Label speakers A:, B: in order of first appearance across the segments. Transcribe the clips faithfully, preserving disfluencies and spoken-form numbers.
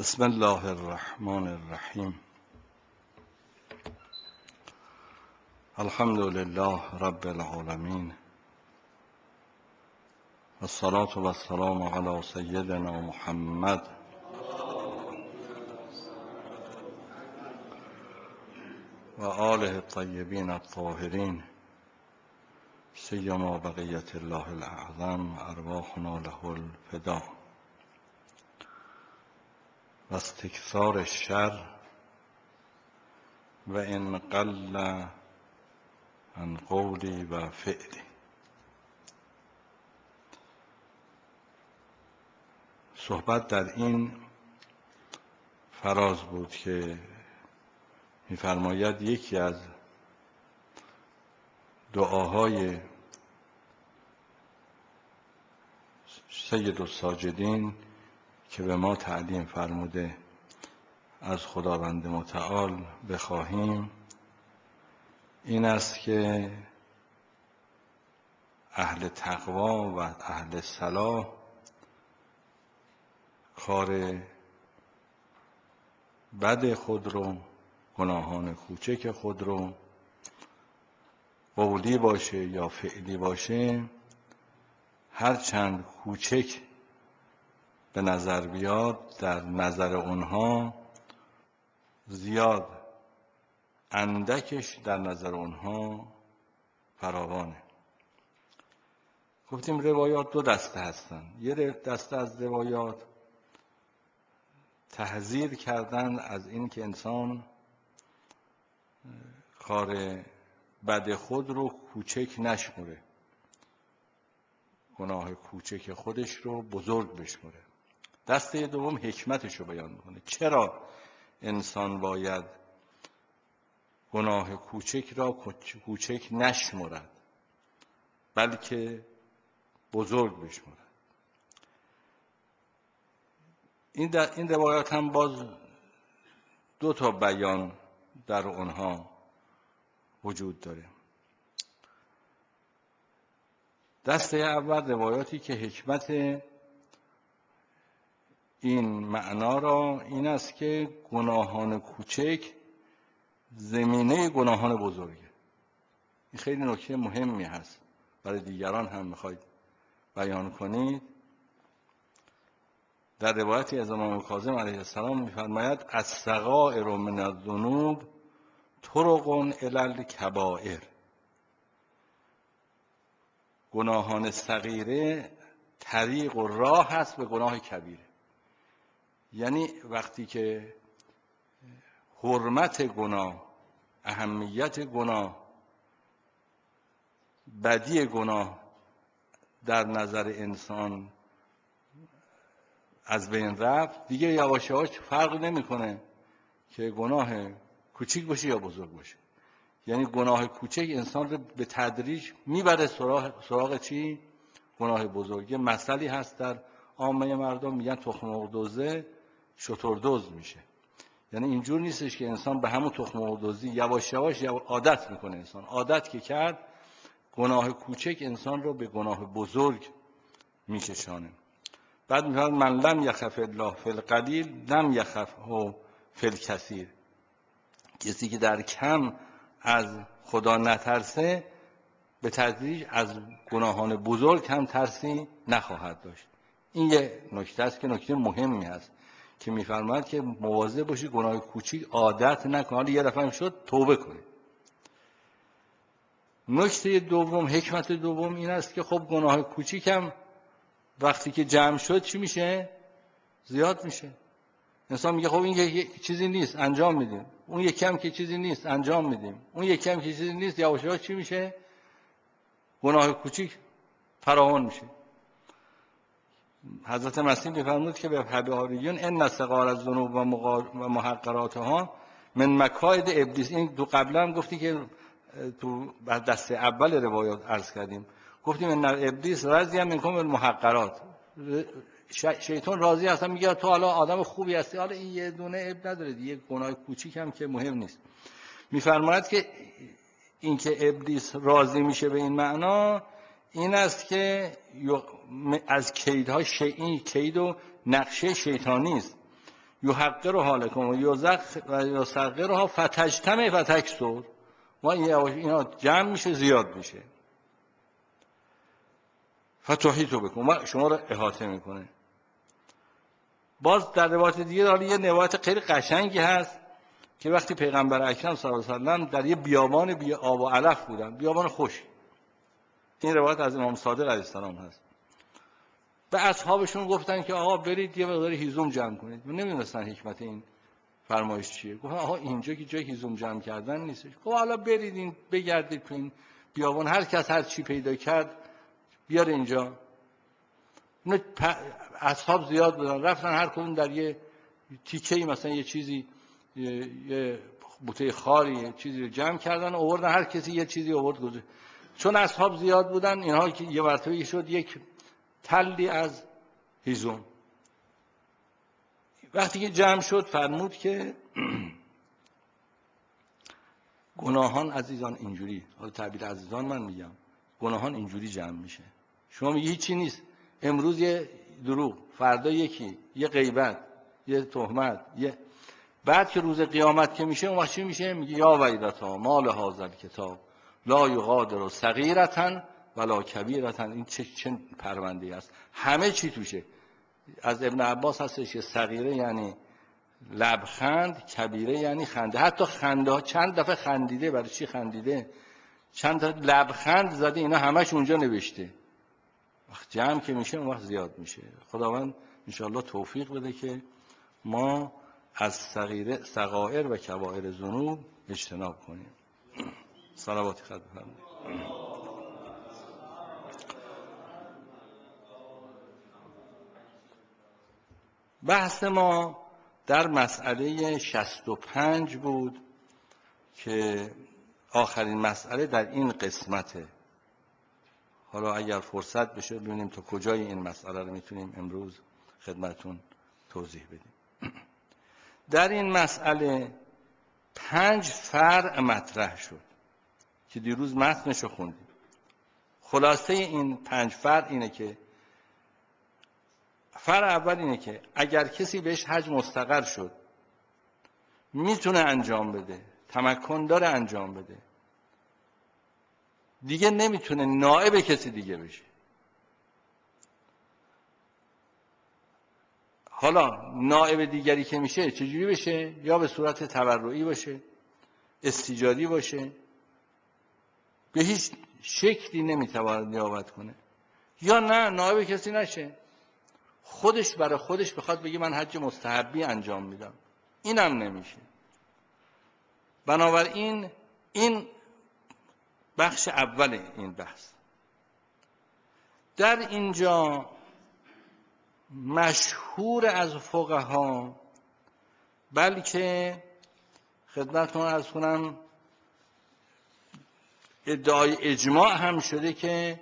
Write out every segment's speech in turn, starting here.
A: بسم الله الرحمن الرحیم. الحمد لله رب العالمین و الصلاة و السلام علی سیدنا محمد و آله الطیبین الطاهرین سیما بقیة الله الاعظم ارواحنا له الفدا و استکثار الشر و ان قل عن قولی و فعلی. صحبت در این فراز بود که می‌فرماید یکی از دعاهای سید الساجدین که به ما تعلیم فرموده از خداوند متعال بخواهیم این است که اهل تقوا و اهل صلاح کار بد خود رو، گناهان کوچک خود رو، قولی باشه یا فعلی باشه، هر چند کوچک به نظر بیاد در نظر اونها زیاد، اندکش در نظر اونها فراوانه. گفتیم روایات دو دسته هستن. یه دسته از روایات تحذیر کردن از این که انسان کار بد خود رو کوچک نشمره، گناه کوچک خودش رو بزرگ بشمره. دسته دوم حکمتش رو بیان میکنه. چرا انسان باید گناه کوچک را کوچک نشمرد بلکه بزرگ بشمرد. این در این روایات هم باز دو تا بیان در اونها وجود داره. دسته اول روایاتی که حکمت این معنا را این است که گناهان کوچک زمینه گناهان بزرگه. این خیلی نکته مهمی هست، برای دیگران هم میخواید بیان کنید. در روایتی از امام کاظم علیه السلام میفرماید الصغائر من الذنوب طرق الی الکبائر. گناهان صغیره طریق و راه هست به گناه کبیره. یعنی وقتی که حرمت گناه، اهمیت گناه، بدی گناه در نظر انسان از بین رفت، دیگه یواش یواش فرق نمیکنه که گناه کوچیک باشه یا بزرگ باشه. یعنی گناه کوچک انسان رو به تدریج میبره سراغ سراغ چی؟ گناه بزرگ. مثلی هست در عامه مردم میگن تخم مرغ دزده شتر دزد میشه. یعنی اینجور نیستش که انسان به همون تخم مرغ دزدی یواش یواش عادت میکنه. انسان عادت که کرد گناه کوچک انسان رو به گناه بزرگ میکشانه. بعد میگه من لم یخف الله فی القلیل لم یخفه فی الکثیر. کسی که در کم از خدا نترسه به تدریج از گناهان بزرگ هم ترسی نخواهد داشت. این یه نکته است که نکته مهمی است که میفرماید که مواظب باشی گناه کوچیک عادت نکن، حالا یه دفعه شد توبه کنی. نکته دوم، حکمت دوم این است که خب گناه کوچیک هم وقتی که جمع شد چی میشه؟ زیاد میشه. انسان میگه خب این یک چیزی نیست انجام میدیم، اون یک کم که چیزی نیست انجام میدیم، اون یک کم که چیزی نیست، یواش یواش چی میشه؟ گناه کوچیک فراوان میشه. حضرت مسیح میفرمود که به حواریون ان صغار الذنوب و محقراتها من مکائد ابلیس. این دو قبلا هم گفتی که تو دسته اول روایات عرض کردیم، گفتیم ان ابلیس رضی منکم المحقرات. شیطان راضی هست، میگه تو حالا آدم خوبی هستی، حالا این یه دونه عیب نداره، یه گناه کوچیک هم که مهم نیست. میفرماید که این که ابلیس راضی میشه به این معنا این است که از کیدها شیئی کید و نقشه شیطانی است یحقرها لکم و یصغرها فتجتمع فتکثر. ما اینا جمع میشه زیاد میشه. فتحیط بکن و شما رو احاطه میکنه. باز در روایت دیگه داره یه روایت خیلی قشنگی هست که وقتی پیغمبر اکرم صلی الله علیه و سلم در یه بیابان بی آب و علف بودن، بیابان خشک. این روایت از امام صادق علیه السلام هست. به اصحابشون گفتن که آقا برید یه مقدار هیزم جمع کنید. نمیدونستن حکمت این فرمایش چیه. گفتن آقا اینجا که جای هیزم جمع کردن نیستش. گفت حالا برید این بگردید تو این بیابان، هر کس هر چی پیدا کرد بیاره اینجا. اصحاب زیاد بودن، رفتن هر کدوم در یه تیکه‌ای مثلا یه چیزی، یه, یه بوته خاری یه چیزی رو جمع کردن، آوردن، هر کسی یه چیزی آورد گذاشت. چون اصحاب زیاد بودن، اینها که یه مرتبه شد یک تلی از هیزم. وقتی که جمع شد فرمود که گناهان عزیزان اینجوری، حالا تعبیر عزیزان من میگم، گناهان اینجوری جمع میشه. شما میگی هیچی نیست، امروز یه دروغ، فردا یکی، یه غیبت، یه تهمت، یه بعد که روز قیامت که میشه اون وقت چی میشه؟ میگه یا ویلتا ما لهذا الکتاب لا یغادر صغیرة ولا کبیرة. این چه چه پرونده است، همه چی توشه. از ابن عباس هستش که صغیره یعنی لبخند، کبیره یعنی خنده. حتی خنده ها چند دفعه خندیده، برای چی خندیده، چند تا لبخند زده، اینا همش اونجا نوشته. وقت جمع که میشه اون وقت زیاد میشه. خداوند انشاءالله توفیق بده که ما از صغیره صغائر و کبائر ذنوب اجتناب کنیم. صلوات خدا بفرمایید. بحث ما در مسئله شصت و پنج بود که آخرین مسئله در این قسمته. حالا اگر فرصت بشه ببینیم تا کجای این مسئله رو میتونیم امروز خدمتون توضیح بدیم. در این مسئله پنج فرع مطرح شد که دیروز متنشو خوندیم. خلاصه این پنج فرع اینه که فرع اول اینه که اگر کسی بهش حج مستقر شد میتونه انجام بده، تمکن داره انجام بده، دیگه نمیتونه نائب کسی دیگه بشه. حالا نائب دیگری که میشه چجوری بشه؟ یا به صورت تبرعی باشه، استیجاری باشه، به هیچ شکلی نمیتواند نیابت کنه، یا نه نائب کسی نشه، خودش برای خودش بخواد بگه من حج مستحبی انجام میدم، اینم نمیشه. بنابراین این بخش اول این بحث. در اینجا مشهور از فقها، بلکه خدمتتون عرض کنم ادعای اجماع هم شده که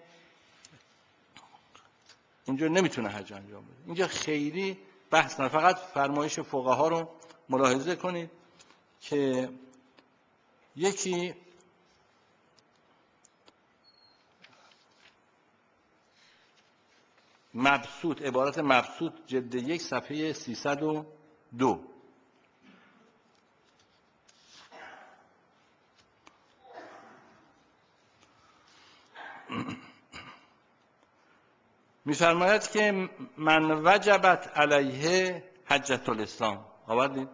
A: اینجا نمیتونه حج انجام بده. اینجا خیلی بحث نه، فقط فرمایش فقها رو ملاحظه کنید که یکی مبسوط، عبارت مبسوط جلد یک صفحه سیصد و دو، می‌فرماید که من وجبت علیه حجة الاسلام، آوردید؟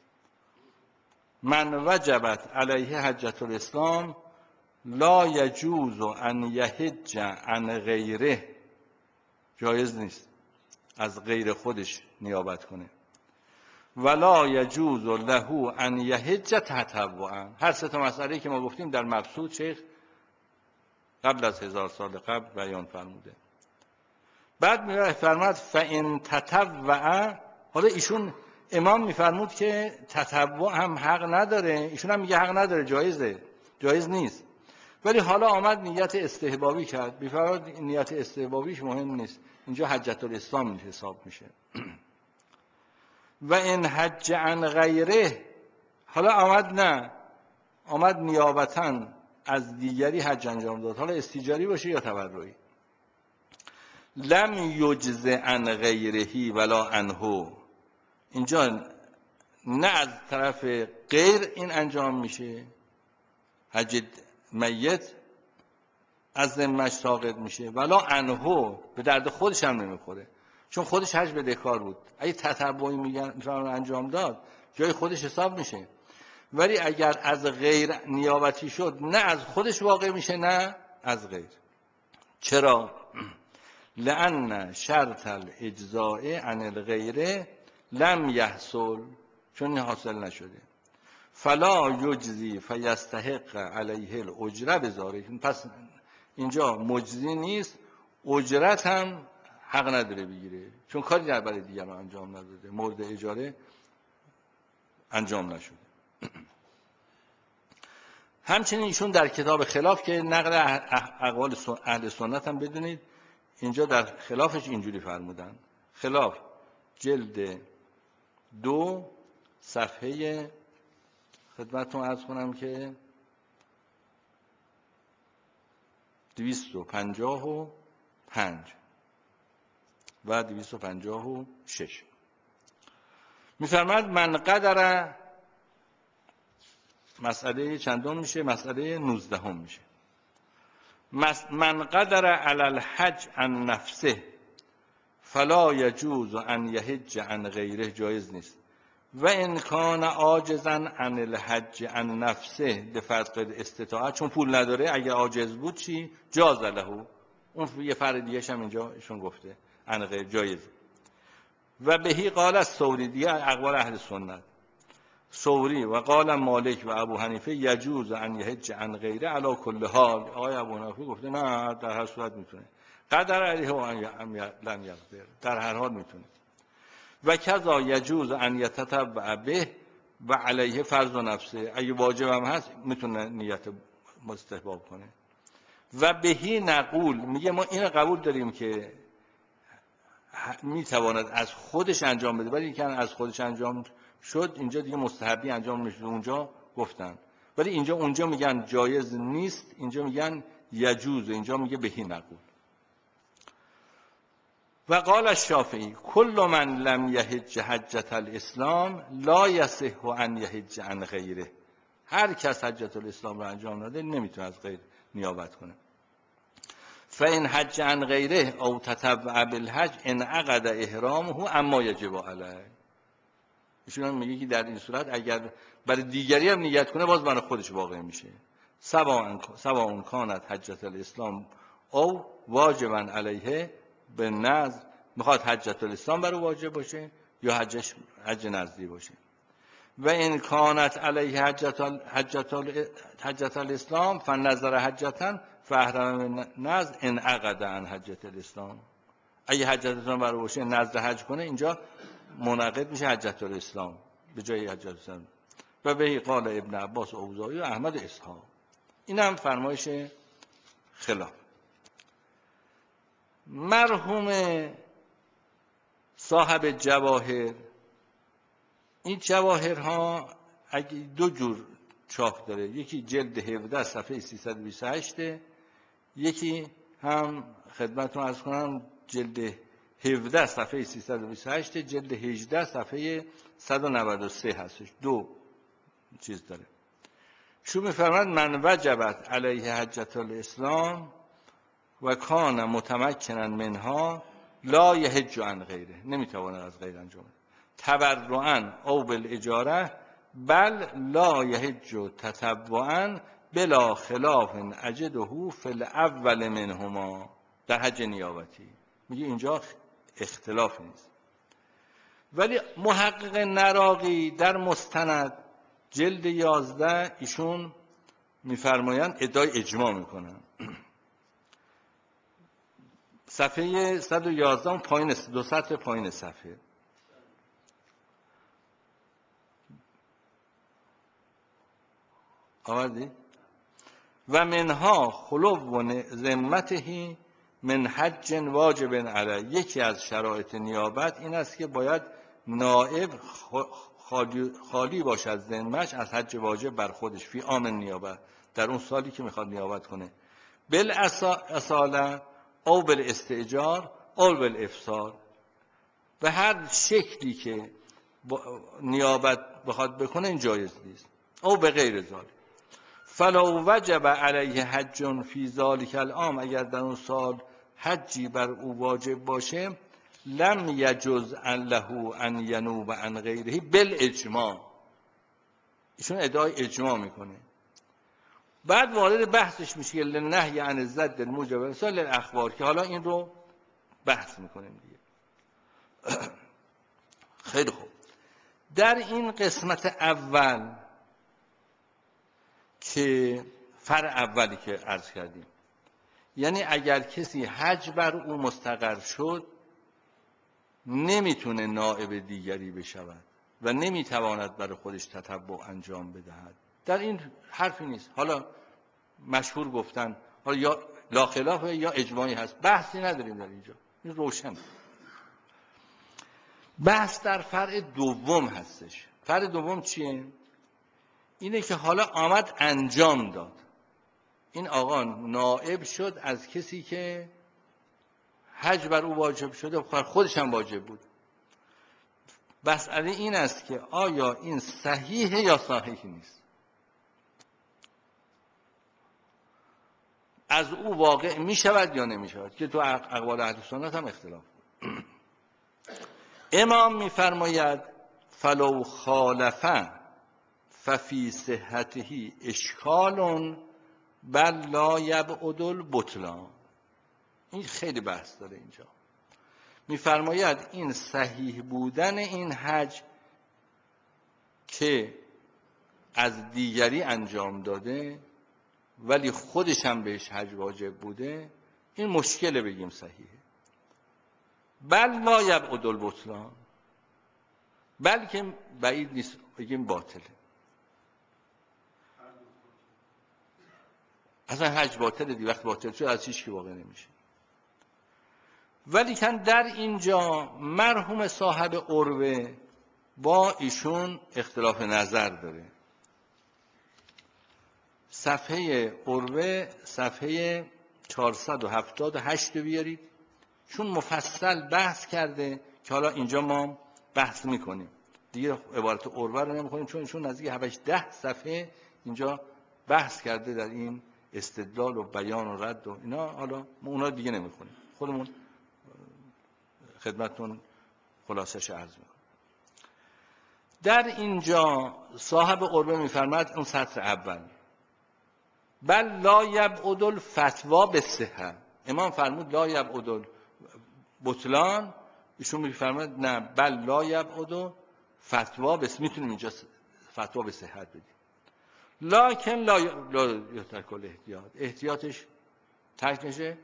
A: من وجبت علیه حجة الاسلام لا یجوز ان یحج عن غیره، جایز نیست از غیر خودش نیابت کنه. ولا یجوز له ان یحج تطوعا. هر سه تا مسئله که ما گفتیم در مبسوط شیخ قبل از هزار سال قبل بیان فرموده. بعد میفرماد فان تطوع، حالا ایشون امام میفرمود که تطوع هم حق نداره، ایشون هم میگه حق نداره، جایزه، جایز نیست. ولی حالا آمد نیت استحبابی کرد، میفرماد نیت استحبابیش مهم نیست، اینجا حجة الاسلام حساب میشه. و ان حج عن غیره، حالا آمد نه آمد نیابتاً از دیگری حج انجام داد، حالا استیجاری باشه یا تبرعی، لم یجز عن غیره ولا عنه، اینجا نه از طرف غیر این انجام میشه، حج میت از ذمه‌اش ساقط میشه، ولا عنه به درد خودش هم نمیخوره، چون خودش حج بدهکار بود. اگه تتبعی میگن انجام داد جای خودش حساب میشه. ولی اگر از غیر نیابتی شد، نه از خودش واقع میشه نه از غیر. چرا؟ لأن شرط الاجزاء عن الغیر لم یحصل، چون این حاصل نشده. فلا یجزی فیستحق علیه الاجره بذاره. پس اینجا مجزی نیست، اجرت هم حق نداره بگیره، چون کاری در برای دیگران انجام نداده، مورد اجاره انجام نشده. همچنین ایشون در کتاب خلاف که نقل اقوال اهل سنت هم بدونید، اینجا در خلافش اینجوری فرمودن. خلاف جلد دو صفحه خدمتتون عرض کنم که دویست و پنجاه و پنج و دویست و پنجاه و شش می‌فرماید من قدر، مسئله چندم میشه؟ مسئله نوزدهم میشه. من قدر علی الحج عن نفسه فلا یجوز ان یحج عن غیره، جایز نیست. و ان کان عاجزا عن الحج عن نفسه بفرق استطاعت، چون پول نداره، اگه عاجز بود چی؟ جاز له. اون یه فرق دیگه هم اینجا ایشون گفته عن غیر جایز. و بهی قال الثوری، دیگه اقوال اهل سنت، ثوری و قال مالک و ابو حنیفه یجوز ان یحج عن غیره علی کل حال. آقای ابو حنیفه گفته نه، در هر صورت میتونه. قدر علیه و لم یقدر، در هر حال میتونه. و کذا یجوز ان یتطوع به و علیه فرض و نفسه، اگه واجب هم هست میتونه نیت مستحباب کنه. و بهی نقول، میگه ما این قبول داریم که میتواند از خودش انجام بده، ولی اینکه از خودش انجام شد اینجا دیگه مستحبی انجام نشد، اونجا گفتن. ولی اینجا اونجا میگن جایز نیست، اینجا میگن یجوز، اینجا میگه بهی نقول. و قال الشافعی کل من لم یحج حجة الاسلام لا یصح ان یحج عن غیره. هر کس حجة الاسلام رو انجام نده نمیتونه از غیر نیابت کنه. فان حج عن غیره او تطوع بالحج انعقد احرامه اما یجب علیه. ایشون میگه که در این صورت اگر برای دیگری هم نیت کنه باز برای خودش واقع میشه. سواء کانت حجة الاسلام او واجبا علیه به نظر، میخواد حجة الاسلام برای واجب باشه یا حجش حج نظری باشه. و ان کانت علیه حجة الاسلام فنظر حجة فاحرم نظر انعقد عن حجة الاسلام. اگه حجة الاسلام برای باشه نظر حج کنه، اینجا منعقد میشه حجة الاسلام به جای حجة الاسلام. و به قال ابن عباس و اوزاعی و احمد اسحاق. این هم فرمایش خلاف. مرحوم صاحب جواهر، این جواهرها اگه دو جور چاپ داره، یکی جلد هفده صفحه سیصد و بیست و هشت، یکی هم خدمتتون عرض کنم جلد هفده صفحه سیصد و بیست و هشت، جلد هجده صفحه صد و نود و سه هستش، دو چیز داره. شو می‌فرماید من وجبت علیه حجة الاسلام و کان متمکنا منها لا یحج عن غیره، نمیتواند از غیر انجام بده. تبرعا او بالاجاره بل لا یحج تطوعا بلا خلاف اجده فی الاول منهما، در حج نیابتی میگه اینجا اختلاف نیست. ولی محقق نراقی در مستند جلد یازده ایشون میفرمایند ادعای اجماع میکنن. صفحه صد و یازده پایین، دو سطر پایین صفحه. آمدی؟ و منها خلو و ذمته من حج واجب علیه. یکی از شرایط نیابت این است که باید نائب خالی, خالی باشد از ذمه‌اش از حج واجب بر خودش فی عام نیابت، در اون سالی که میخواد نیابت کنه، بالاصاله او بالاستئجار او بالافسار، به هر شکلی که نیابت بخواد بکنه این جایز نیست. او به غیر ذالک فلو وجب علیه حج فی ذلک العام، اگر در اون سال حجی بر او واجب باشه، لم یجوز له ان ینوب عن غیره بالاجماع. ایشون ادعای اجماع میکنه. بعد وارد بحثش میشه لنهی عن الزد الموجب ارسال الاخبار، که حالا این رو بحث میکنیم دیگه. خیلی خوب. در این قسمت اول که فرع اولی که عرض کردیم، یعنی اگر کسی حج بر او مستقر شد نمیتونه نائب دیگری بشود و نمیتواند برای خودش تتبع انجام بدهد. در این حرفی نیست. حالا مشهور گفتن، حالا یا لا خلافه یا اجماعی هست، بحثی نداریم در اینجا، این روشن. بحث در فرع دوم هستش. فرع دوم چیه؟ اینه که حالا آمد انجام داد، این آقا نائب شد از کسی که حج بر او واجب شده، خودش هم واجب بود. مسئله این است که آیا این صحیحه یا صحیح نیست، از او واقع می شود یا نمی شود، که تو اقوال اهل سنت هم اختلاف بود. امام می فرماید فلو خالفه ففی صحته اشکال بل لا یبعد البطلان. این خیلی بحث داره اینجا. می‌فرماید این صحیح بودن این حج که از دیگری انجام داده ولی خودش هم بهش حج واجب بوده، این مشکله بگیم صحیحه. بل لا یبعد البطلان، بلکه بعید نیست بگیم باطله. اصلا حج باطله دی، وقت باطل شد از هیچ کی واقع نمیشه. ولی کن در اینجا مرحوم صاحب عروه با ایشون اختلاف نظر داره. صفحه عروه صفحه چهارصد و هفتاد و هشت بیارید، چون مفصل بحث کرده که حالا اینجا ما بحث میکنیم دیگه. عبارت عروه رو نمیخونیم چون ایشون نزدیک هفت ده صفحه اینجا بحث کرده در این استدلال و بیان و رد و اینا. حالا ما اونا دیگه نمیخونیم، خودمون خدمتتون خلاصش عرض میکنم. در اینجا صاحب عروه میفرماد اون سطر اول بل لا یبعد الفتوا بالصحه. امام فرمود لا یبعد بطلان، ایشون میفرماد نه بل لا یبعد فتوا بس. میتونیم اینجا فتوا به صحت بدیم، لکن لا یترک الاحتیاط، احتیاطش ترک نشه.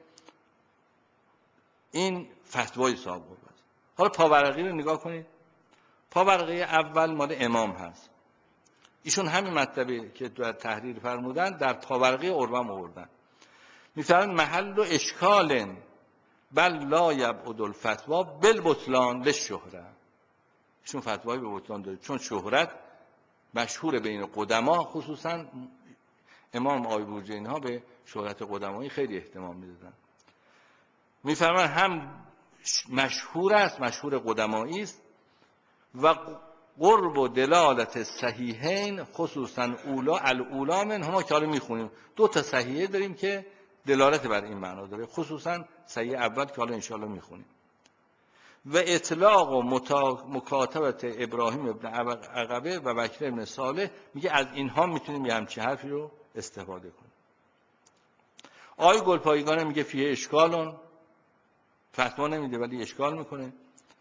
A: این فتوای صاحب عروه. حالا پاورقی رو نگاه کنید. پاورقی اول مال امام هست. ایشون همین مطلبی که در تحریر فرمودن در پاورقی عروه هم آوردن. میفرمایند محل و اشکال بل لا یبعد الفتوا بالبطلان للشهره. ایشون فتوای به بطلان داره چون شهرت مشهور بین قدما، خصوصا امام آیبوجی اینها به شهرت قدمایی خیلی اهتمام میدادن. میفرمایند هم مشهور است، مشهور قدمایی است، و قرب و دلالت صحیحین خصوصا اولا الاولا من هما، که حالا میخونیم دو تا صحیحه داریم که دلالت بر این معنا داره، خصوصا صحیح اول که حالا انشاءالله میخونیم. و اطلاق و مکاتبت ابراهیم ابن عقبه و بکر ابن صالح، میگه از اینها میتونیم یه همچین حرفی رو استفاده کنیم. آقای گلپایگانه میگه فیه اشکالون، فتوا نمیده ولی اشکال میکنه.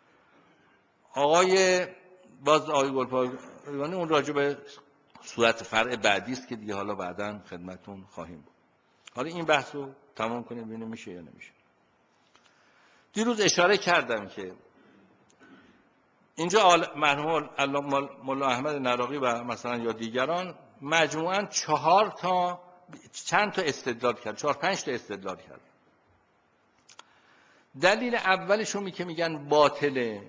A: آقای باز آقای گلپایگانه اون راجع به صورت فرع بعدی است که دیگه حالا بعداً خدمتتون خواهیم بود. حالا این بحث رو تمام کنیم ببینیم میشه یا نمیشه. دیروز اشاره کردم که اینجا مرحوم مولا احمد نراقی و مثلا یا دیگران مجموعاً چهار تا چند تا استدلال کرد، چهار پنج تا استدلال کرد. دلیل اولشون که میگن باطله،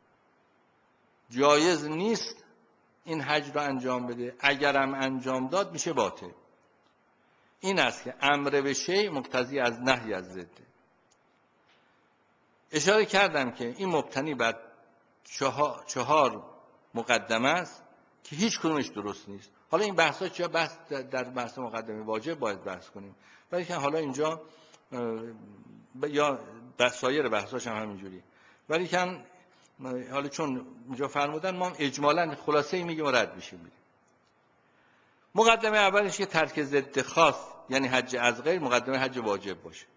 A: جایز نیست این حج رو انجام بده، اگرم انجام داد میشه باطل. این است که امر به شیء مقتضی از نهی از ضده. اشاره کردم که این مبتنی بر چهار, چهار مقدمه است که هیچ کدومش درست نیست. حالا این بحثا چه بحث در بحث مقدمه واجب باید بحث کنیم، ولی که حالا اینجا یا سایر بحثاش هم همینجوری، ولی که حالا چون اینجا فرمودن ما اجمالاً خلاصه میگیم و رد میشیم. میگیم مقدمه اولش که ترک ضد خاص یعنی حج از غیر مقدمه حج واجب باشه.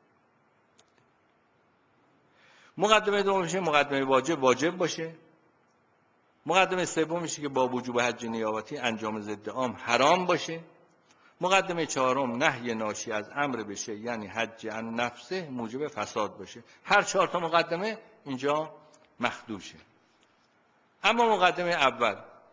A: مقدمه دومش مقدمه واجب واجب باشه. مقدمه سومش که با وجوب حج نیابتی انجام ضد عام حرام باشه. مقدمه چهارم نهی ناشی از امر بشه یعنی حج عن نفسه موجب فساد باشه. هر چهار تا مقدمه اینجا مخدوشه. اما مقدمه اول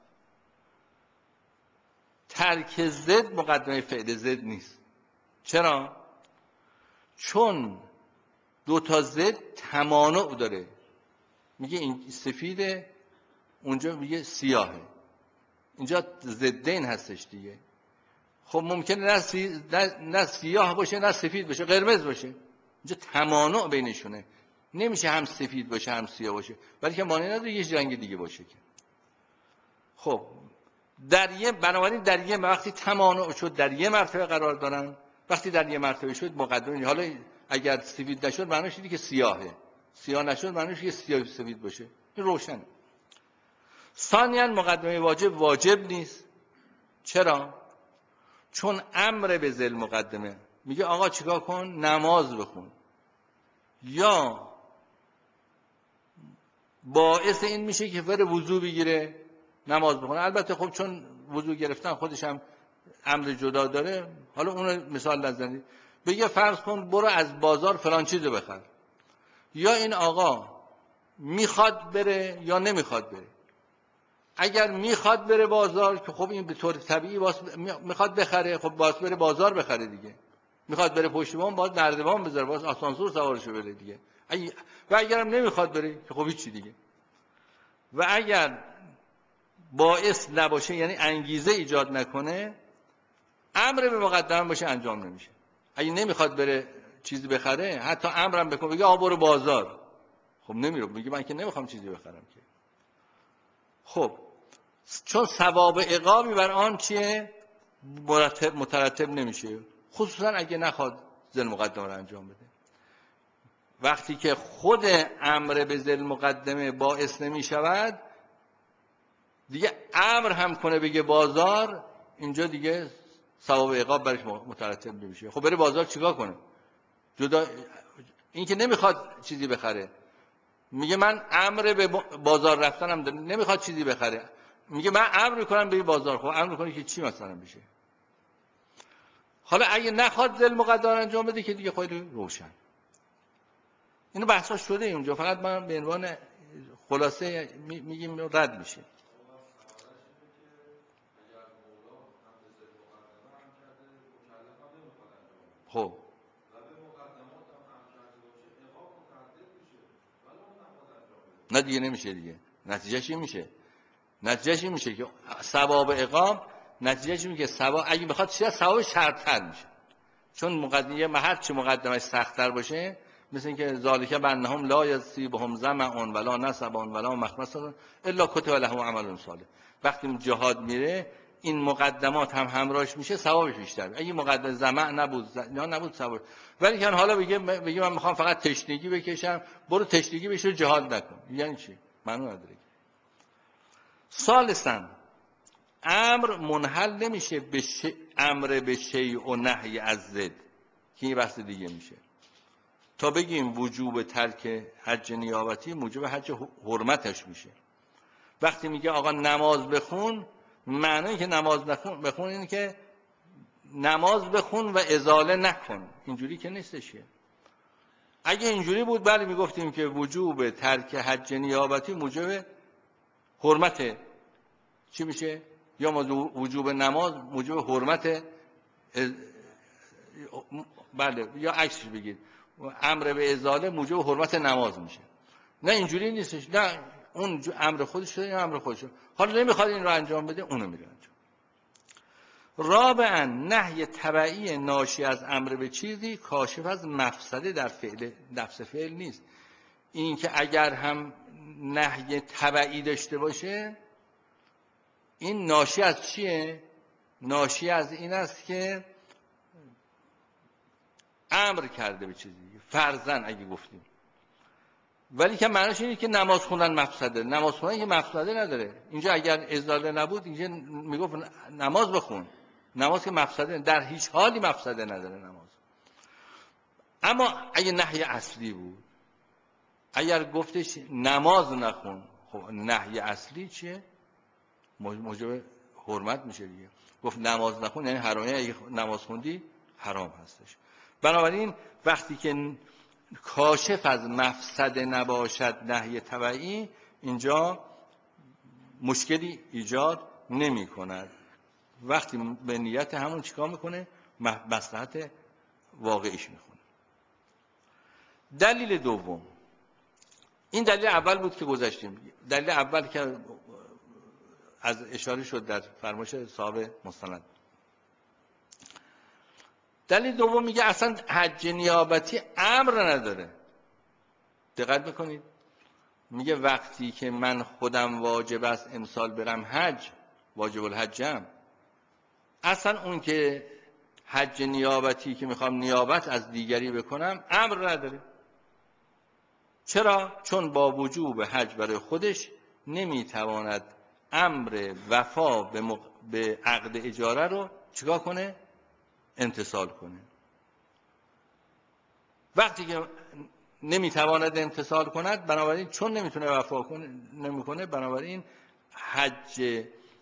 A: ترک ضد مقدمه فعل ضد نیست. چرا؟ چون دو تا ضد تمانع داره. میگه این سفیده، اونجا میگه سیاهه. اینجا ضدین هستش دیگه. خب ممکنه نه, سی... نه... نه سیاه باشه نه سفید باشه، قرمز باشه. اینجا تمانع بینشونه. نمیشه هم سفید باشه هم سیاه باشه، ولی که مانع نداره یه رنگ دیگه باشه که. خب در یه بنابراین در یه وقتی تمانع شد در یه مرتبه قرار دارن، وقتی در یه مرتبه شد مقدمه. حالا اگر سفید نشد معنیش اینه که سیاهه، سیاه نشد معنیش که سیاه سفید باشه. این روشنه. ثانیاً مقدمه واجب واجب نیست. چرا؟ چون امر به ذل مقدمه میگه آقا چیکار کن؟ نماز بخون، یا باعث این میشه که بره وضو بگیره نماز بخونه. البته خب چون وضو گرفتن خودش هم امر جدا داره، حالا اون مثال نزنید. بگه فرض کن برو از بازار فلان چیزو بخر، یا این آقا میخواد بره یا نمیخواد بره. اگر میخواد بره بازار که خب این به طور طبیعی میخواد بخره، خب باز بره بازار بخره دیگه. میخواد بره پشتیبان باز نردبان بذاره، باز آسانسور سوارشو بره دیگه. و اگرم نمیخواد بره که خب هیچ چی دیگه. و اگر باعث نباشه یعنی انگیزه ایجاد نکنه، امر به مقدمه باشه انجام نمیشه. اگه نمیخواد بره چیزی بخره، حتی امرم بکنه بگه آ برو بازار، خب نمیره، میگه من که نمیخوام چیزی بخرم که. خب چون ثواب عقابی بر آن چیه مرتب مترتب نمیشه، خصوصا اگه نخواد ذل مقدمه رو انجام بده. وقتی که خود امر به ذل مقدمه باعث نمیشود، دیگه امر هم کنه بگه بازار، اینجا دیگه ثواب عقاب برش مترتب نمیشه. خب بره بازار چیکار کنه؟ جدا این که نمیخواد چیزی بخره، میگه من امر به بازار رفتنم دارم، نمیخواد چیزی بخره، میگه من امر میکنم به بازار. خب امر میکنه که چی مثلا بشه؟ حالا اگه نخواد ذل مقدمه انجام بده که دیگه خیلی روشن. اینو بحثا شده اونجا، فقط من به عنوان خلاصه میگیم رد میشه. خب نه دیگه نمیشه دیگه. نتیجهش این میشه نتیجهش این میشه که ثواب عقاب نتیجهش میشه که ثواب اگه بخواد چیزا ثواب شرط‌تر میشه. چون مقدمه هر چه مقدمش سخت‌تر باشه، مثل اینکه ذالک بانهم لا یصیبهم ظمأ ولا نصب ولا مخمصه الا کتب لهم عمل صالح. وقتی جهاد میره این مقدمات هم همراهش میشه، ثوابش بیشتر. اگه مقدمه ظمأ نبود نه نبود ثواب. ولی که حالا بگه بگه من میخوام فقط تشنگی بکشم، برو تشنگی بشو جهاد نکن، یعنی چی؟ معنی نداره. ثالثاً امر منحل نمیشه به ش... امر به شیء و نهی از ضد که این بحث دیگه میشه. تا بگیم وجوب ترک حج نیابتی موجب حج حرمتش میشه. وقتی میگه آقا نماز بخون، معنی که نماز بخون بخون اینه که نماز بخون و ازاله نکن، اینجوری که نیستش. اگه اینجوری بود بله میگفتیم که وجوب ترک حج نیابتی موجب حرمت چی میشه؟ یا وجوب نماز موجب حرمت بله، یا عکسش بگید امر به ازاله موجب حرمت نماز میشه. نه اینجوری نیستش، نه اون امر خودش شده این امر خودش شده. حالا نمیخواد این رو انجام بده، اونو میره انجام. رابعاً نهی تبعی ناشی از امر به چیزی کاشف از مفسده در فعل نفس فعل نیست. این که اگر هم نهی تبعی داشته باشه، این ناشی از چیه؟ ناشی از این است که امر کرده به چیزی، فرضاً اگه گفتیم، ولی که معنیش اینه که نماز خوندن مفسده. نماز خوندن که مفسده نداره. اینجا اگر ازاله نبود اینجا میگفت نماز بخون. نماز که مفسده، در هیچ حالی مفسده نداره نماز. اما اگه نهی اصلی بود، اگر گفتش نماز نخون، خب نهی اصلی چیه؟ موجب حرمت میشه دیگه. گفت نماز نخون یعنی حرامه، اگه نماز خوندی حرام هستش. بنابراین وقتی که کاشف از مفسده نباشد نهی تبعی، اینجا مشکلی ایجاد نمی کند. وقتی به نیت همون چیکار میکنه؟ مصلحت واقعیش میخونه. دلیل دوم، این دلیل اول بود که گذاشتیم. دلیل اول که از اشاره شد در فرمایش صاحب مستند. دلیل دوم میگه اصلا حج نیابتی امر نداره. دقت بکنید، میگه وقتی که من خودم واجب است امسال برم حج، واجب الحجم، اصلا اون که حج نیابتی که میخوام نیابت از دیگری بکنم امر نداره. چرا؟ چون با وجوب حج برای خودش نمیتواند امر وفا به, مق... به عقد اجاره رو چیکار کنه؟ امتثال کنه. وقتی که نمیتواند امتثال کند، بنابراین چون نمیتونه وفا کنه نمیکنه، بنابراین حج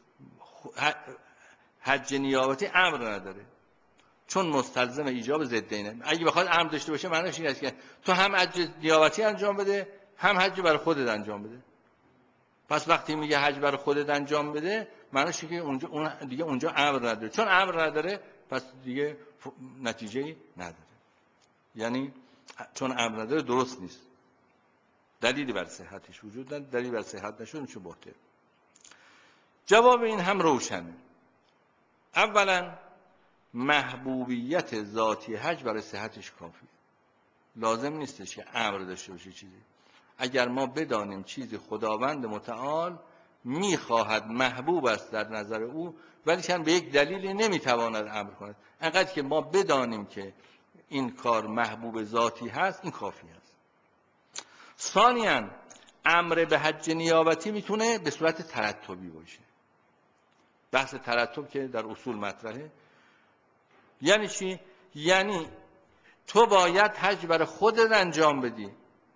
A: حج نیابتی امر نداره، چون مستلزم ایجاب ضدینه. اگه بخواد امر داشته باشه معنیش این است که تو هم حج نیابتی انجام بده، هم حج برای خودت انجام بده. پس وقتی میگه حج برای خودت انجام بده، معنیش اینه که اونجا اون دیگه اونجا امر نداره. چون امر نداره پس دیگه نتیجه‌ای نداره. یعنی چون امر نداره درست نیست. دلیلی بر صحتش وجود نداره، دلیلی بر صحت نشون میشه باطل. جواب این هم روشنه. اولا محبوبیت ذاتی حج برای صحتش کافیه. لازم نیستش که امر داشته باشه چیزی. اگر ما بدانیم چیزی خداوند متعال میخواهد، محبوب است در نظر او، ولی چند به یک دلیلی نمیتواند امر کند، انقدر که ما بدانیم که این کار محبوب ذاتی هست، این کافی است. ثانیاً امر به حج نیابتی میتونه به صورت ترتبی باشه. بحث ترتب که در اصول مطرحه. یعنی چی؟ یعنی تو باید حج برای خودت انجام بدی،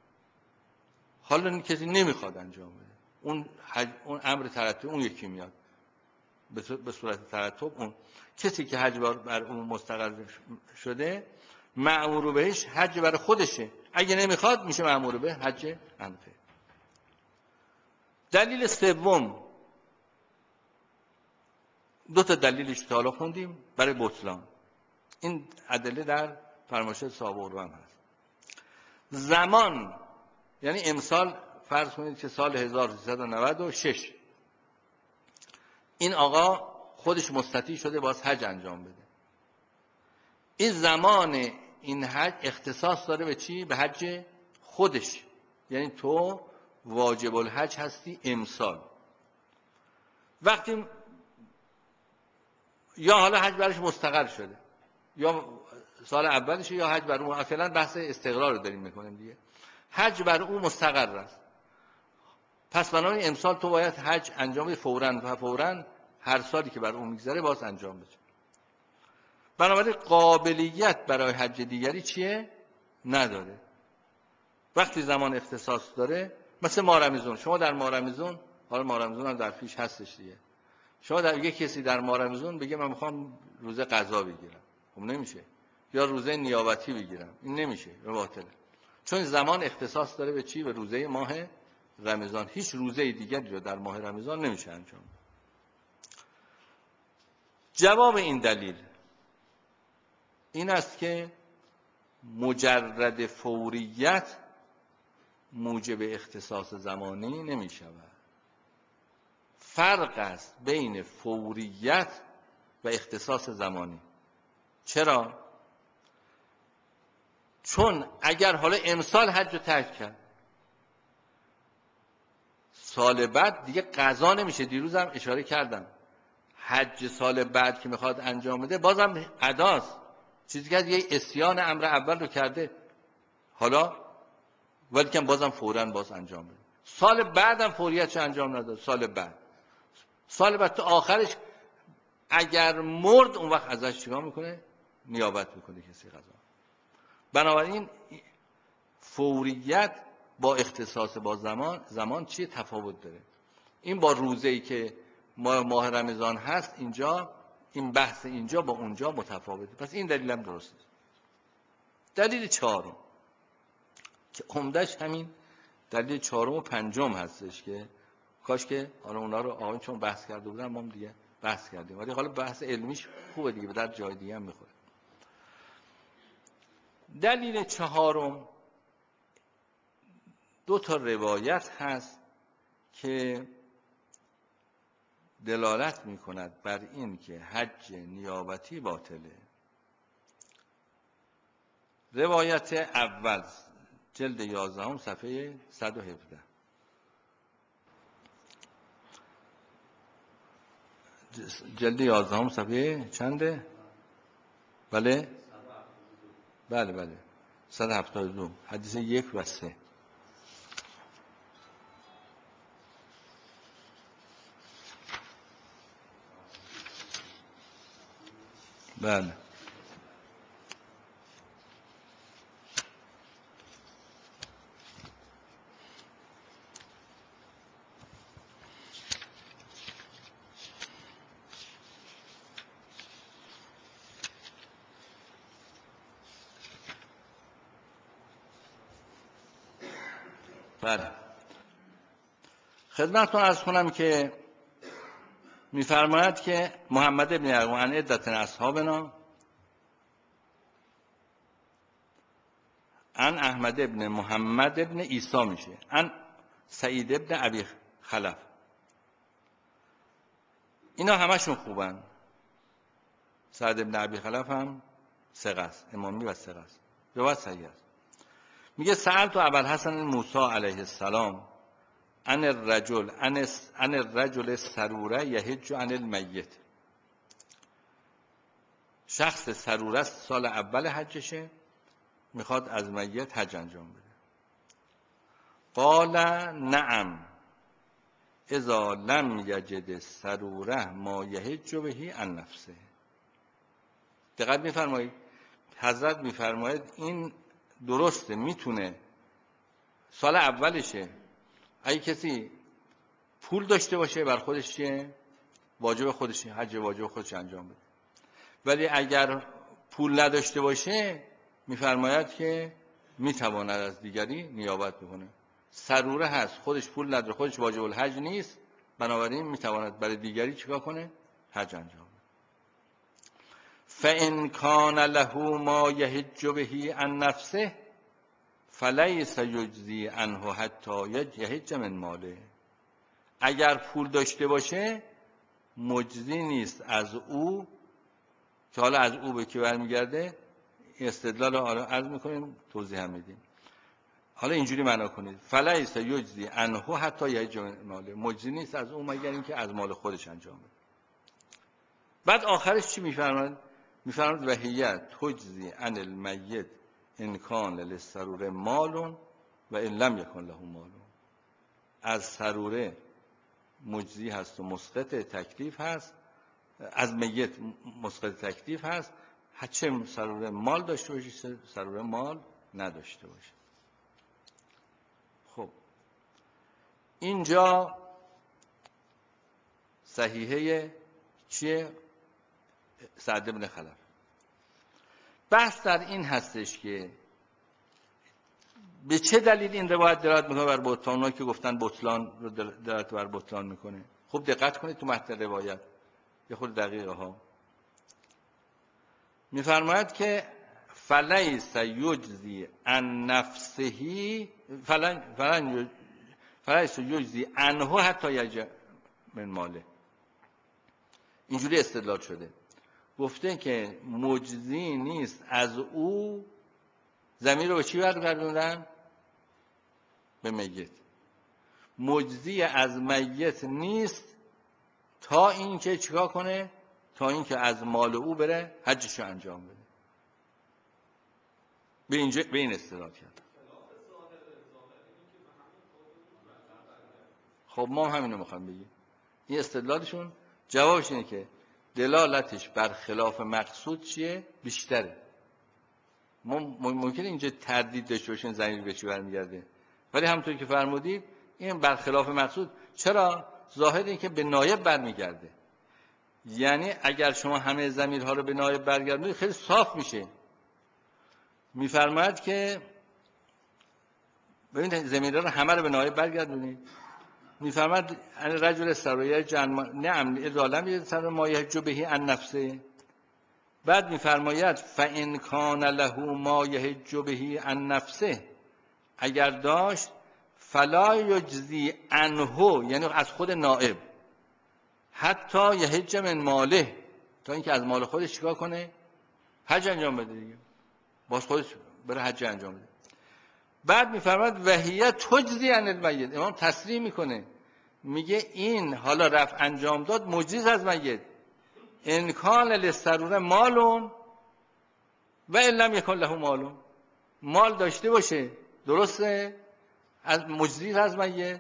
A: حالا کسی نمیخواد انجام بده، اون حج، اون امر ترتب اون یکی میاد به صورت ترتب. اون کسی که حج بر اون مستقر شده مأمور بهش حج برای خودشه، اگه نمیخواد میشه مأمور به حج انفه. دلیل سوم، دو تا دلیلش تا حالا خوندیم برای بطلان. این ادله در فرمایش صاحب اروم هست. زمان، یعنی امسال فرض کنید که سال هزار و سیصد و نود و شش این آقا خودش مستطیع شده باز حج انجام بده. این زمان این حج اختصاص داره به چی؟ به حج خودش. یعنی تو واجب الحج هستی امسال. وقتی یا حالا حج برش مستقر شده، یا سال اولشه، یا حج بر اون، فعلا بحث استقرار رو داریم میکنیم دیگه، حج بر اون مستقر است. پس بنابراین امسال تو باید حج انجام بدی فوراً و فوراً هر سالی که بر اون میگذره باز انجام بده. بنابراین قابلیت برای حج دیگری چیه؟ نداره. وقتی زمان اختصاص داره، مثل ماه رمضان، شما در ماه رمضان، حالا ماه رمضان هم در پیش هستش دیگه، شما در یک کسی در ماه رمضان بگه من میخوام روزه قضا بگیرم، خب نمیشه. یا روزه نیابتی بگیرم، این نمیشه، باطله. چون زمان اختصاص داره به چی؟ به روزه ماه رمضان. هیچ روزه دیگری رو در ماه رمضان نمیشه انجام. جواب این دلیل این است که مجرد فوریت موجب اختصاص زمانی نمی شود. فرق است بین فوریت و اختصاص زمانی. چرا؟ چون اگر حالا امسال حج رو ترک کرد، سال بعد دیگه قضا نمیشه. دیروز هم اشاره کردم حج سال بعد که میخواد انجام بده بازم اداست، چیزی که یه اسیان امر اول رو کرده، حالا ولی که بازم فوراً باز انجام بده. سال بعدم فوریتش انجام نداد. سال بعد سال بعد تو آخرش اگر مرد اون وقت ازش چیکار میکنه؟ نیابت میکنه کسی قضا. بنابراین فوریت با اختصاص با زمان زمان چیه تفاوت داره. این با روزه‌ای که ماه ماه رمضان هست اینجا این بحث اینجا با اونجا متفاوته. پس این دلیل هم درسته. دلیل چهارم که عمدش همین دلیل چهارم و پنجم هستش که کاش که حالا اونا رو آقایون چون بحث کرده بودن ما هم دیگه بحث کردیم، ولی حالا بحث علمیش خوبه دیگه، به در جای دیگه هم میخوره. دلیل چهارم دو تا روایت هست که دلالت میکند بر این که حج نیابتی باطله. روایت اول جلد یازدهم صفحه صد و هفده. جلد یازدهم صفحه چنده؟ بله؟ بله بله صد و هفتاد و دو، حدیث یک و سه. بله بله خدمتتون عرض کنم که می‌فرماید که محمد ابن یعقوب عن عدة اصحابنا عن احمد ابن محمد ابن عیسی میشه، عن سعید ابن ابی خلف. اینا همشون خوبن. سعید ابن ابی خلف هم ثقه است، امامی و ثقه است، روایت صحیح است. میگه سألت ابوالحسن موسی علیه السلام عن الرجل عن الرجل سروره یحج عن المیت. شخص سروره سال اول حجشه، میخواد از میت حج انجام بده. قال نعم اذا لم یجد سروره ما یحج بهی عن نفسه. دقت میفرمایید حضرت میفرماید این درسته، میتونه سال اولشه اگه کسی پول داشته باشه بر خودش چیه؟ واجب خودش، حج واجب خودش انجام بده. ولی اگر پول نداشته باشه میفرماید که میتواند از دیگری نیابت بکنه. سروره هست، خودش پول نداره، خودش واجب الحج نیست، بنابراین میتواند برای دیگری چیکار کنه؟ حج انجام بده. فإن کان له ما یحج بهی عن نفسه فلیس یجزی عنه حتی یحج من ماله. اگر پول داشته باشه مجزی نیست از او، که حالا از او به کی برمیگرده استدلال رو حالا عرض میکنیم توضیح هم میدیم. حالا اینجوری معنا کنید فلیس یجزی عنه حتی یحج من ماله، مجزی نیست از او مگر اینکه از مال خودش انجام بده. بعد آخرش چی میفرماید؟ میفرماید وهیت تجزی عن المیت ان کان للسرور مال و ان لم یکن له مال. از سروره مجزی هست و مسقط تکلیف هست، از میت مسقط تکلیف هست، چه سروره مال داشته باشه سروره مال نداشته باشه. خب اینجا صحیحه چیه؟ سعد بن خلف. بحث در این هستش که به چه دلیل این روایت دلالت میکنه بر بطلان، اونایی که گفتن بطلان رو دلالت بر بطلان میکنه. خوب دقت کنید تو متن روایت یه خود دقیقه ها میفرماید که فلیس یجزی عن نفسه فلن فلن فلیس یجزی عنه حتی یجزی من ماله. اینجوری استدلال شده، گفته که مجزی نیست از او، ضمیر رو به چی برگردوندن؟ به میت. مجزی از میت نیست تا اینکه چیکار کنه؟ تا اینکه از مال او بره حجشو انجام بده. به اینجا به این استدلال کرد. خب ما هم همینو میخوایم بگیم. این استدلالشون جوابش اینه که دلالتش بر خلاف مقصود چیه؟ بیشتره. ما ممکنه اینجا تردید داشته باشین ضمیر به چی برمیگرده، ولی همونطوری که فرمودید این برخلاف مقصود. چرا؟ ظاهر این که به نایب برمیگرده. یعنی اگر شما همه ضمیرها رو به نایب برگردونید خیلی صاف میشه. میفرماید که ببینید ضمیرها رو همه رو به نایب برگردونید. میفرماید رجل سرایه جن نعم اذا لم یذر ما یهج بهی عن نفسه. بعد میفرماید فان کان له ما یهج بهی عن نفسه، اگر داشت فلا یجزی عنه، یعنی از خود نائب، حتی یهج من ماله، تا اینکه از مال خودش چیکار کنه؟ حج انجام بده دیگه. باز خودش بره حج انجام بده. بعد میفرماید وهیه تجزی عن المیت. امام تصریح میکنه، میگه این حالا رفع انجام داد مجزی از میت. ان کان للضروره مالون و ان لم یکن له مالون، مال داشته باشه درسته از مجزی از میت،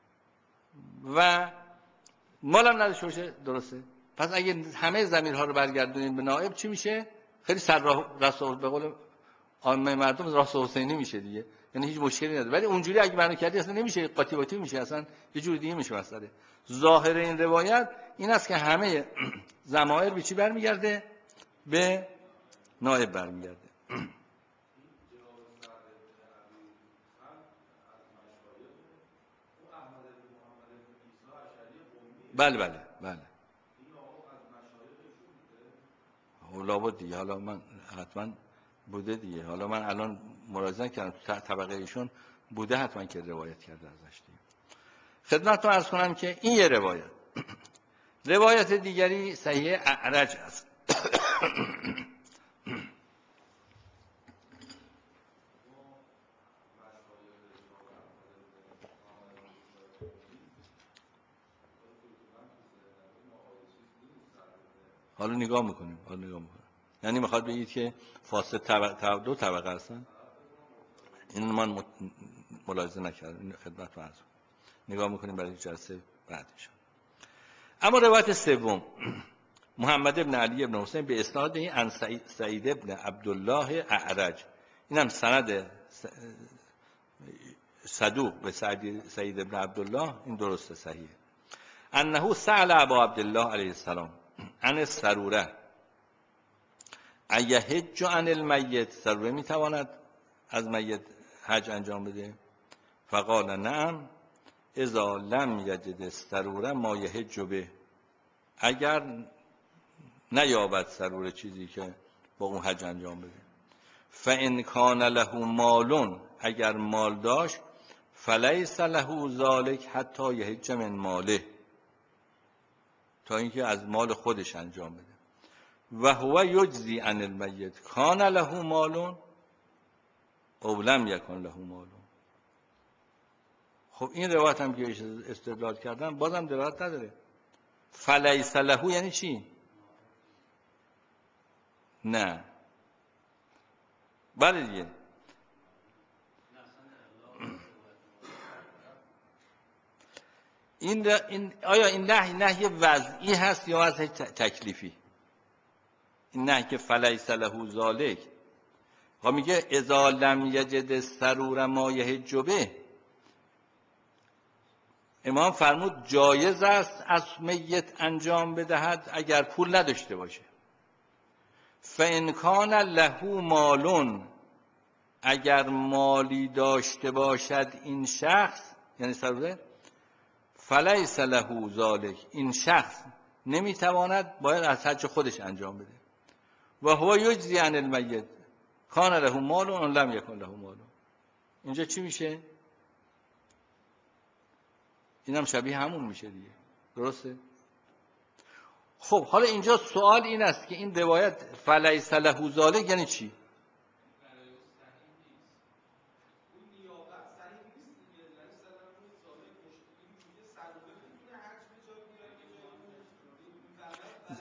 A: و مال هم نداشته باشه درسته. پس اگه همه ضمیرها رو برگردونیم به نائب چی میشه؟ خیلی سر راه به قول عامه مردم راست حسینی میشه دیگه، یعنی هیچ مشکلی نداره. ولی اونجوری اگه معنی کردی اصلا نمیشه، قاطی باطی میشه، اصلا یه جور دیگه میشه مسئله. ظاهر این روایت این است که همه ضمایر به چی برمیگرده؟ به نائب برمیگرده. بله بله بله. لابد دیگه، حالا من حتما بوده دیگه، حالا من الان ملاحظه کردم تو طبقه ایشون بوده حتما که روایت کرده ازش دیگه. خدمتتون عرض کنم که این یه روایت. روایت دیگری صحیح اعرج است. حالا نگاه میکنیم، حالا نگاه میکنیم. یعنی میخواد بگید که فاصله طبقه دو طبقه هستن؟ اینو من ملاحظه نکردم. این خدمتتون عرض کنم. نگاه میکنیم برای جلسه بعدش. اما روایت سوم، محمد ابن علی ابن حسین به اسناد عن سعید ابن عبدالله اعرج، اینم سند صدوق به سعید ابن عبدالله، این درسته صحیحه. انه سأل ابا عبدالله علیه السلام عن السروره ایحج عن المیت، سروره میتواند از میت حج انجام بده؟ فقال نعم اذا لم یجد السروره ما یحج به، اگر نیابد سروره چیزی که با اون حج انجام بده. فان کان له مالون، اگر مال داشت فلیس له ذلک حتی یحج من ماله، تا اینکه از مال خودش انجام بده. و هو یجزی عن المیت کان له مالون او لم یکن له مالون. خب این روایت هم که استدلال کردن بازم دلالت نداره. فلیس له یعنی چی؟ نه بله دیگه. این, این آیا این نهی نهی وضعی هست یا وضع تکلیفی؟ این نهی که فلیس له ذالک، ها میگه اذا لم یجد السرور ما یحج به، امام فرمود جایز است از میت انجام بدهد اگر پول نداشته باشه. فان کان له مالون، اگر مالی داشته باشد این شخص، یعنی سروره، فلیس له ذالک، این شخص نمیتواند، باید از حج خودش انجام بده. و هو یجزی عن المیت کان له مالون لم یکن له مالون. اینجا چی میشه؟ اینم شبیه همون میشه دیگه، درسته؟ خب حالا اینجا سوال این است که این روایت فلیس له ذالک یعنی چی؟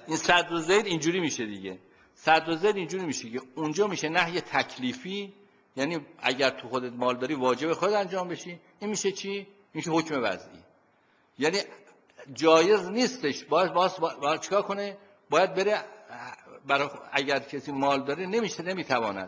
A: این صدر زید اینجوری میشه دیگه. صدر زید اینجوری میشه که اونجا میشه نهی تکلیفی، یعنی اگر تو خودت مال داری واجب خودت انجام بشی. این میشه چی؟ میشه حکم وضعی. یعنی جایز نیستش، باید باید, باید چیکار کنه؟ باید بره برای اگر کسی مال داره نمیشه، نمیتواند.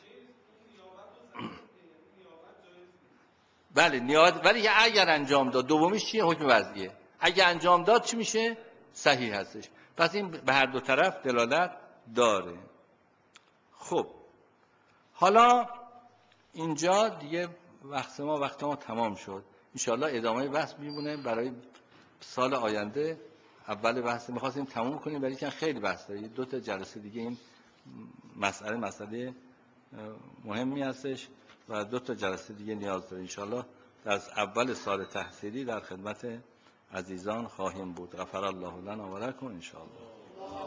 A: بله نیاز، ولی اگر انجام داد دومیش چیه؟ حکم وضعیه. اگر انجام داد چی میشه؟ صحیح هستش. پس این به هر دو طرف دلالت داره. خب حالا اینجا دیگه وقت ما وقت ما تمام شد. انشاءالله ادامه بحث میمونه برای سال آینده. اول بحث می‌خواستیم تموم کنیم ولی که خیلی بحث داره. دو تا جلسه دیگه این مسئله مسئله مهمی هستش و دو تا جلسه دیگه نیاز داره. انشاءالله در اول سال تحصیلی در خدمت عزیزان خواهیم بود. غفر الله لنا و لکم انشاءالله.